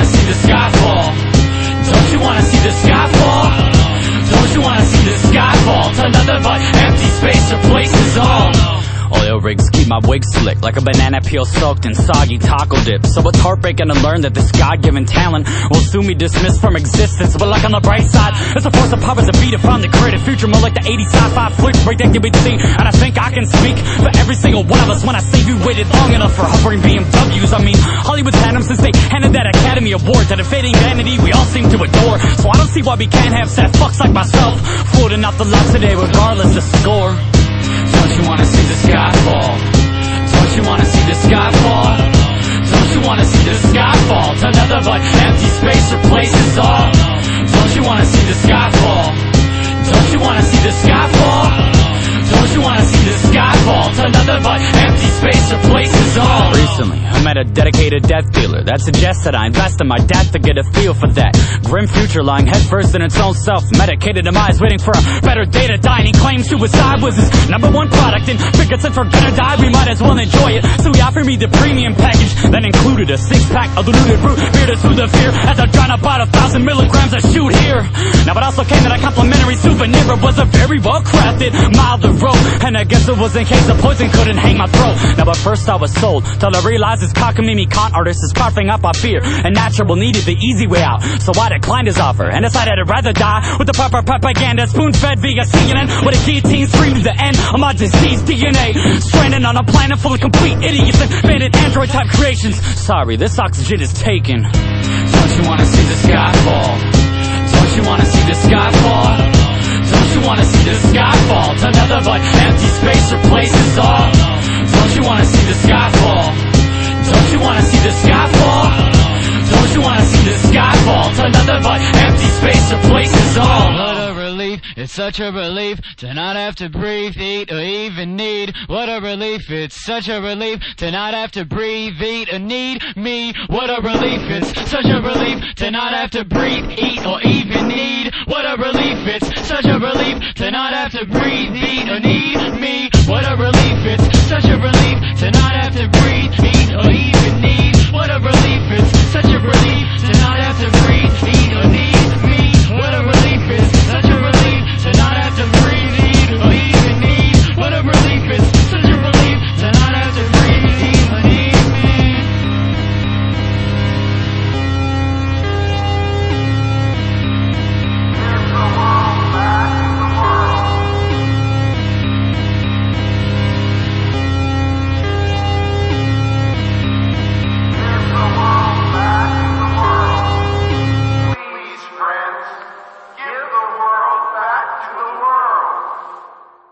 see the sky fall? Don't you wanna see the sky fall? Don't you wanna see the sky fall to nothing but empty space replaces all? Oil rigs keep my wig slick like a banana peel soaked in soggy taco dip. So it's heartbreaking to learn that this God-given talent will soon be dismissed from existence. But like on the bright side, it's a force of powers that be to find the creative future, more like the 80s sci-fi flicks break that can be seen. And I think I can speak for every single one of us when I say we waited long enough for hovering BMWs. I mean, Hollywood's had them since they handed that Academy Award to the fading vanity we all seem to adore. So I don't see why we can't have sad fucks like myself floating off the lot today regardless of score. Don't you wanna see the sky fall? Don't you wanna see the sky fall? Don't you wanna see the sky fall to nothing but empty space replaces all? Don't you wanna see the sky fall? Don't you wanna see the sky fall? Don't you wanna see the sky fall to nothing but empty space replaces all? Recently, I met a dedicated death dealer that suggests that I invest in my death to get a feel for that grim future lying headfirst in its own self. Medicated demise, waiting for a better day to die. And he claimed suicide was his #1 product, and figured since we're gonna die, we might as well enjoy it. So he offered me the premium package that included a 6-pack of diluted root beer to soothe the fear, as I drown about 1,000 milligrams of shoot here. Now it also came that a complimentary souvenir. It was a very well crafted, milder rope, and I guess it was in case the poison couldn't hang my throat. Now at first I was sold, till I realized this cockamamie con artist is carving up my fear, and natural needed the easy way out. So I declined his offer and decided I'd rather die with the proper propaganda, spoon-fed via CNN, with a guillotine scream to the end of my diseased DNA. Stranded on a planet full of complete idiots and faded android-type creations. Sorry, this oxygen is taken. Don't you wanna see the sky fall? Don't you wanna see the sky fall? Don't you wanna see the sky fall to nothing but empty space replaces all? Don't you wanna see the sky fall? Don't you wanna see the sky fall? Don't you wanna see the sky fall to nothing but empty space replaces all? What a relief, it's such a relief to not have to breathe, eat, or even need. What a relief, it's such a relief to not have to breathe, eat, or need me. What a relief, it's such a relief to not have to breathe, eat, or even need. What a relief, it's such a relief to not have to breathe, eat, or need me. What a relief, it's such a relief to not have to breathe, eat, or even need. What a relief, it's such a relief to not have to breathe.